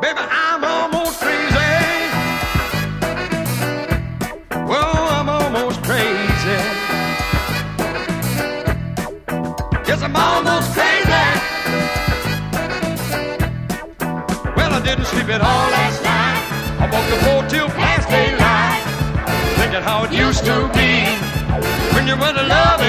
Baby, I'm almost crazy. Well, I'm almost crazy. Yes, I'm almost crazy. Well, I didn't sleep at all last night. I walked the floor till past daylight, thinking how it used to be when you were to love